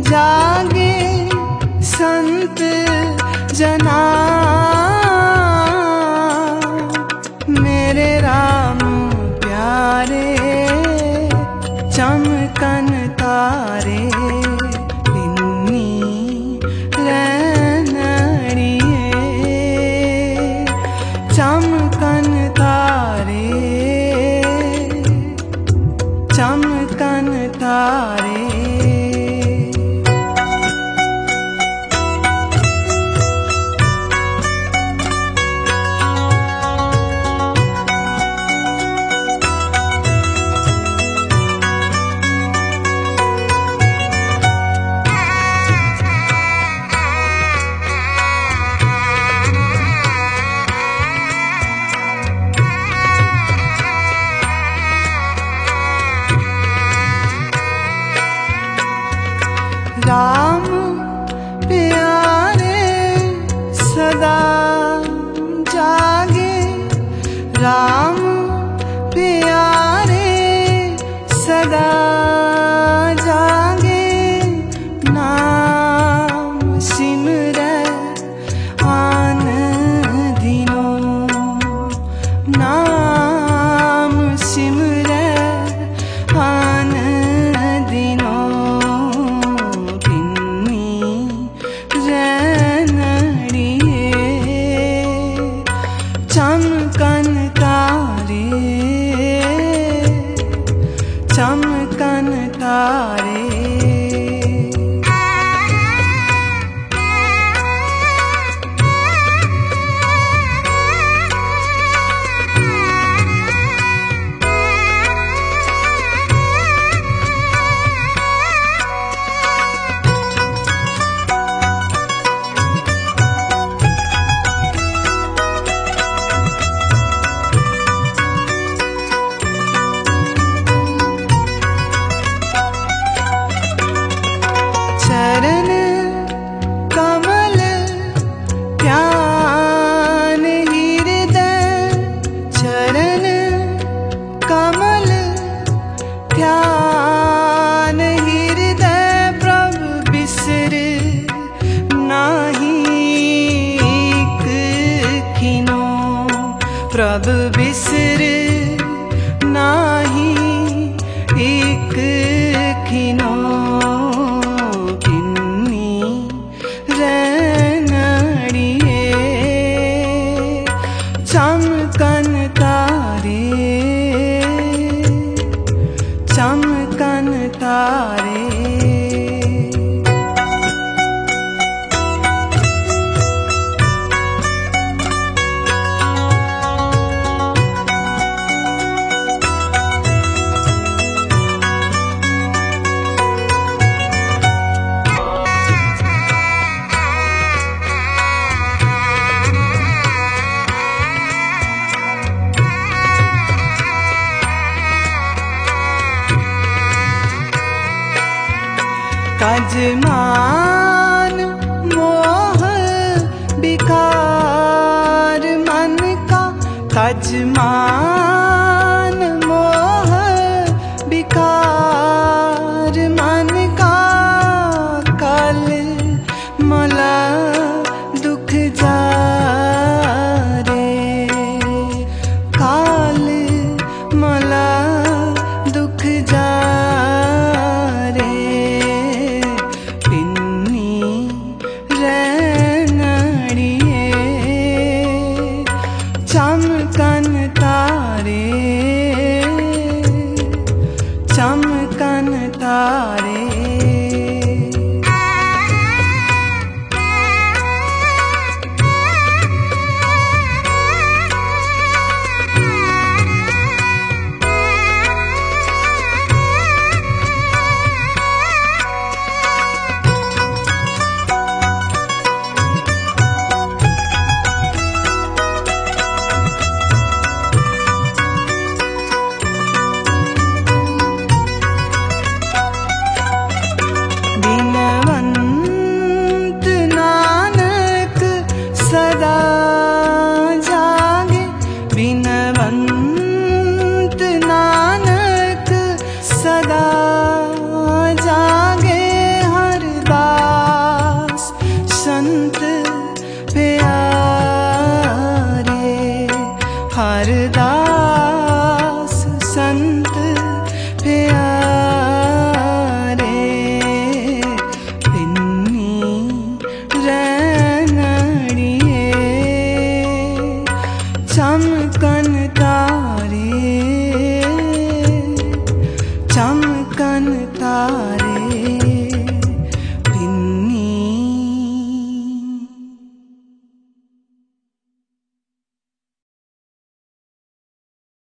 जागे संत जना, मेरे राम प्यारे चमकन तारे, पिन्नी रैनड़िए चमकन तारे, चमकन तारे। राम प्यारे सदा जागे, राम प्यारे सदा जागे, नाम सिमरै आन दिनों, नाम सिमरै आन दिनों, चमकन तारे, चमकन तारे। चरण कमल ध्यान हृदय, चरण कमल ध्यान हृदय, प्रभु बिसर नाही खिनो, प्रभु बिसर नाही एक खिनो, चमकन तारे, चमकन तारे। कजमान मोह विकार मन का, कजमान मोह विकार मन का, कल मला दुख जारे, काल मला दुख जारे, चमकन तारे, चमकन तारे। चमकन